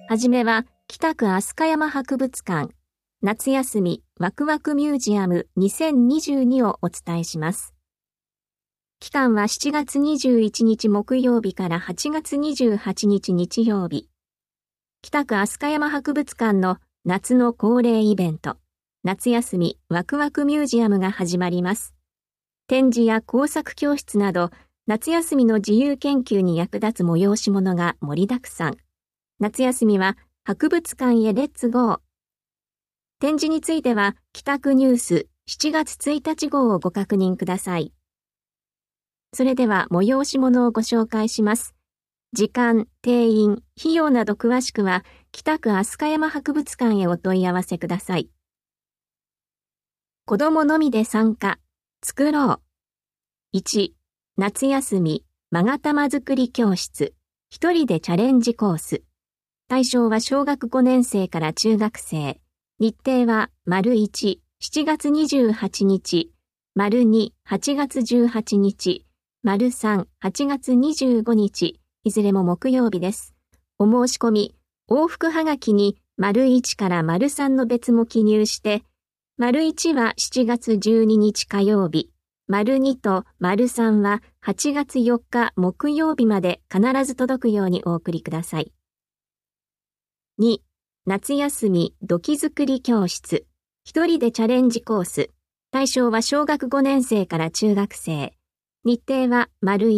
はじめは北区飛鳥山博物館夏休みワクワクミュージアム2022をお伝えします。期間は7月21日木曜日から8月28日日曜日。北区飛鳥山博物館の夏の恒例イベント、夏休みワクワクミュージアムが始まります。展示や工作教室など、夏休みの自由研究に役立つ催し物が盛りだくさん。夏休みは博物館へレッツゴー。展示については、北区ニュース7月1日号をご確認ください。それでは催し物をご紹介します。時間、定員、費用など詳しくは、北区飛鳥山博物館へお問い合わせください。子供のみで参加、作ろう。1、夏休み、勾玉作り教室、一人でチャレンジコース。対象は小学5年生から中学生。日程は、1、7月28日、2、8月18日、3、8月25日、いずれも木曜日です。お申し込み、往復はがきに、1から3の別も記入して、1は7月12日火曜日、2と3は8月4日木曜日まで必ず届くようにお送りください。2、夏休み土器作り教室、一人でチャレンジコース。対象は小学5年生から中学生。日程は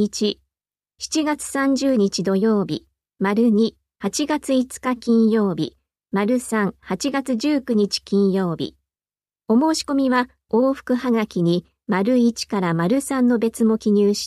1、7月30日土曜日、2、8月5日金曜日、3、8月19日金曜日。お申し込みは往復はがきに1から3の別も記入して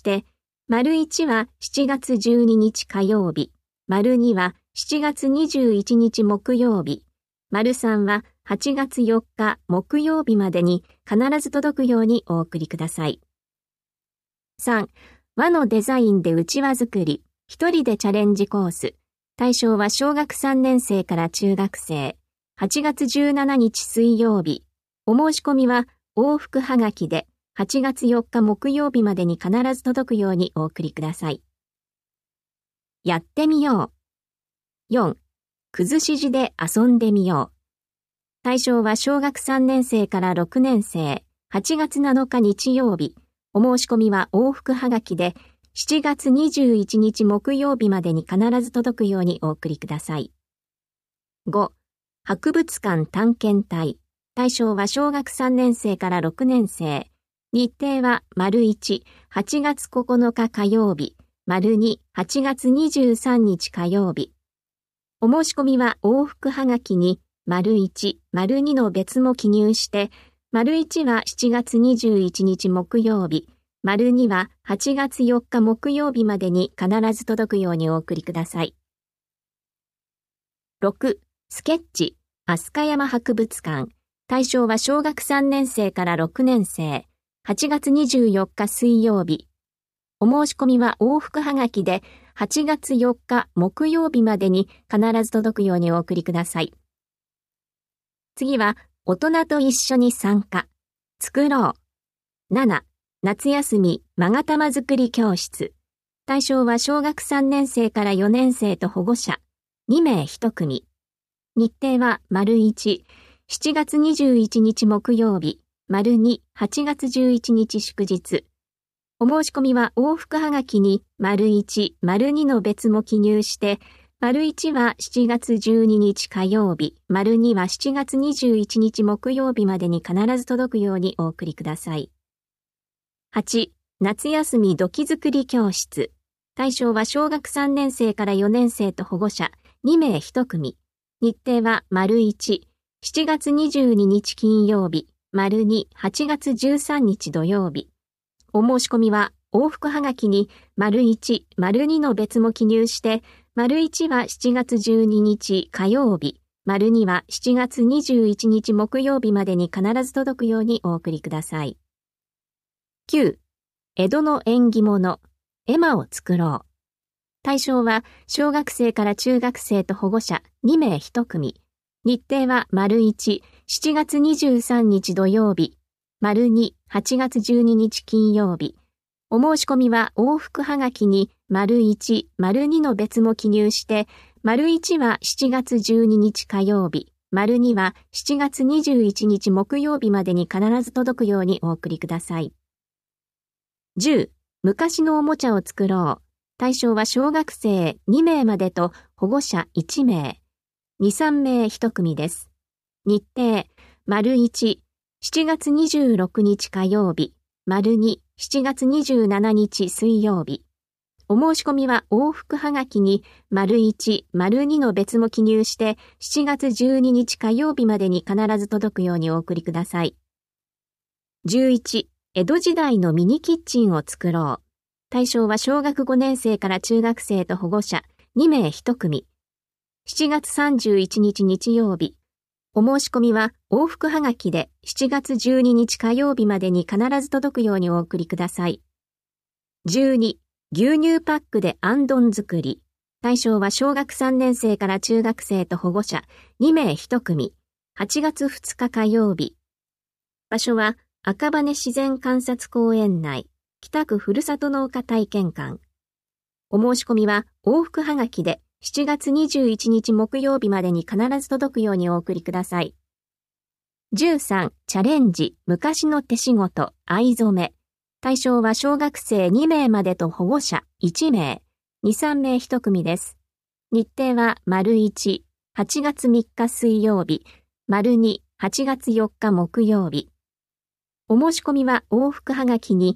、1は7月12日火曜日、2は7月21日木曜日、3は8月4日木曜日までに必ず届くようにお送りください。3、和のデザインでうちわ作り、一人でチャレンジコース。対象は小学3年生から中学生。8月17日水曜日。お申し込みは往復はがきで8月4日木曜日までに必ず届くようにお送りください。やってみよう。4、崩し字で遊んでみよう。対象は小学3年生から6年生。8月7日日曜日。お申し込みは往復はがきで7月21日木曜日までに必ず届くようにお送りください。5、博物館探検隊。対象は小学3年生から6年生。日程は1、8月9日火曜日、2、8月23日火曜日。お申し込みは往復はがきに1、2の別も記入して、1は7月21日木曜日、2は8月4日木曜日までに必ず届くようにお送りください。6、スケッチ、飛鳥山博物館。対象は小学3年生から6年生。8月24日水曜日。お申し込みは往復はがきで8月4日木曜日までに必ず届くようにお送りください。次は、大人と一緒に参加。作ろう。7、夏休み勾玉作り教室。対象は小学3年生から4年生と保護者。2名1組。日程は1、7月21日木曜日。2、8月11日祝日。お申し込みは往復はがきに1、2の別も記入して、1は7月12日火曜日、2は7月21日木曜日までに必ず届くようにお送りください。8、夏休み土器作り教室。対象は小学3年生から4年生と保護者、2名1組。日程は1、7月22日金曜日、2、8月13日土曜日。お申し込みは往復はがきに1、2の別も記入して、1は7月12日火曜日、2は7月21日木曜日までに必ず届くようにお送りください。9、江戸の縁起物、絵馬を作ろう。対象は小学生から中学生と保護者2名1組。日程は1、7月23日土曜日、2、8月12日金曜日。お申し込みは往復はがきに1、2の別も記入して、 1は7月12日火曜日、2は7月21日木曜日までに必ず届くようにお送りください。10、昔のおもちゃを作ろう。対象は小学生2名までと保護者1名。2、3名1組です。日程、1、7月26日火曜日、2、7月27日水曜日。お申し込みは往復はがきに1、2の別も記入して7月12日火曜日までに必ず届くようにお送りください。11、江戸時代のミニキッチンを作ろう。対象は小学5年生から中学生と保護者2名1組。7月31日日曜日。お申し込みは往復はがきで7月12日火曜日までに必ず届くようにお送りください。12、牛乳パックであんどん作り。対象は小学3年生から中学生と保護者2名1組。8月2日火曜日。場所は赤羽自然観察公園内、北区ふるさと農家体験館。お申し込みは往復はがきで7月21日木曜日までに必ず届くようにお送りください。13、チャレンジ、昔の手仕事、藍染め。対象は小学生2名までと保護者1名、2、3名1組です。日程は1、8月3日水曜日、2、8月4日木曜日。お申し込みは往復はがきに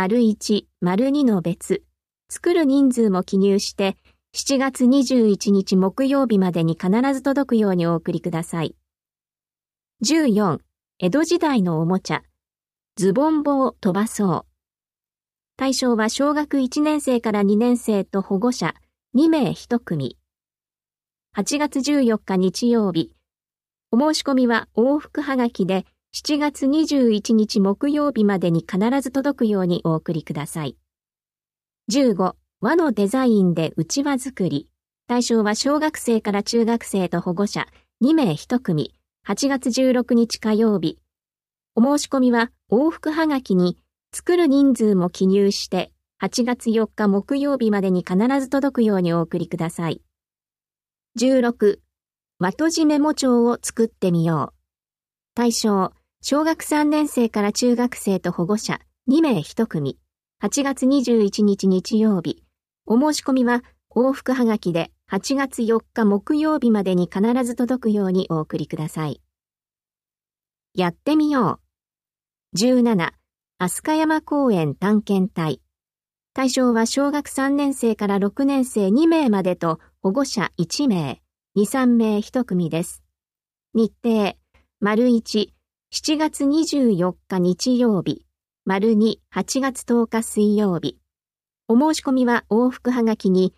1、2の別、作る人数も記入して7月21日木曜日までに必ず届くようにお送りください。14、江戸時代のおもちゃ、ズボン棒飛ばそう。対象は小学1年生から2年生と保護者2名1組。8月14日日曜日。お申し込みは往復はがきで7月21日木曜日までに必ず届くようにお送りください。15、和のデザインでうちわ作り。対象は小学生から中学生と保護者2名1組。8月16日火曜日。お申し込みは往復はがきに作る人数も記入して8月4日木曜日までに必ず届くようにお送りください。16、和とじメモ帳を作ってみよう。対象、小学3年生から中学生と保護者2名1組。8月21日日曜日。お申し込みは往復はがきで8月4日木曜日までに必ず届くようにお送りください。やってみよう。17、飛鳥山公園探検隊。対象は小学3年生から6年生2名までと保護者1名、2、3名1組です。日程、1、7月24日日曜日、2、8月10日水曜日。お申し込みは往復はがきに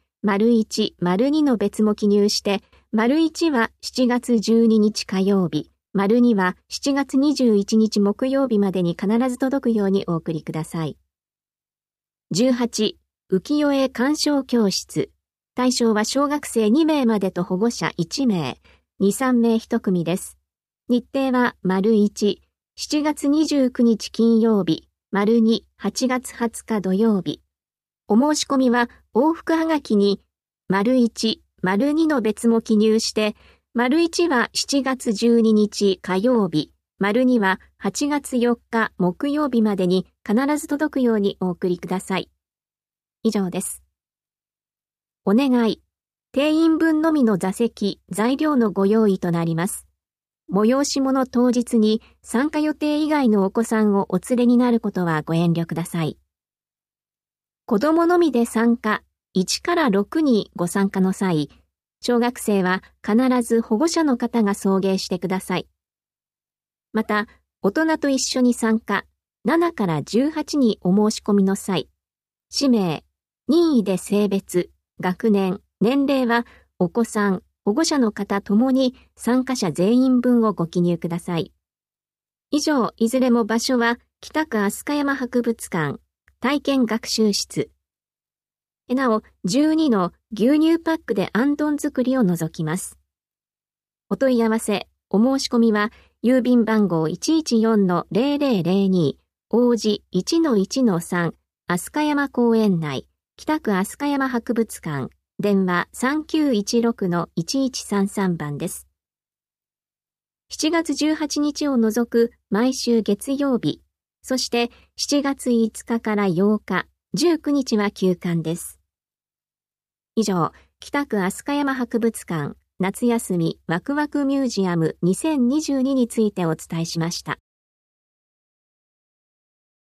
1、2の別も記入して、1は7月12日火曜日、2は7月21日木曜日までに必ず届くようにお送りください。18、浮世絵鑑賞教室。対象は小学生2名までと保護者1名、2、3名1組です。日程は1、7月29日金曜日、2、8月20日土曜日。お申し込みは往復はがきに1、2の別も記入して、1は7月12日火曜日、2は8月4日木曜日までに必ず届くようにお送りください。以上です。お願い。定員分のみの座席、材料のご用意となります。催し物当日に参加予定以外のお子さんをお連れになることはご遠慮ください。子供のみで参加、1から6にご参加の際、小学生は必ず保護者の方が送迎してください。また、大人と一緒に参加、7から18にお申し込みの際、氏名、任意で性別、学年、年齢はお子さん、保護者の方ともに参加者全員分をご記入ください。以上、いずれも場所は北区飛鳥山博物館、体験学習室。なお、12の牛乳パックであんどん作りを除きます。お問い合わせ、お申し込みは、郵便番号 114-0002 王子 1-1-3 飛鳥山公園内、北区飛鳥山博物館電話 3916-1133 番です。7月18日を除く毎週月曜日、そして7月5日から8日、19日は休館です。以上、北区飛鳥山博物館夏休みワクワクミュージアム2022についてお伝えしました。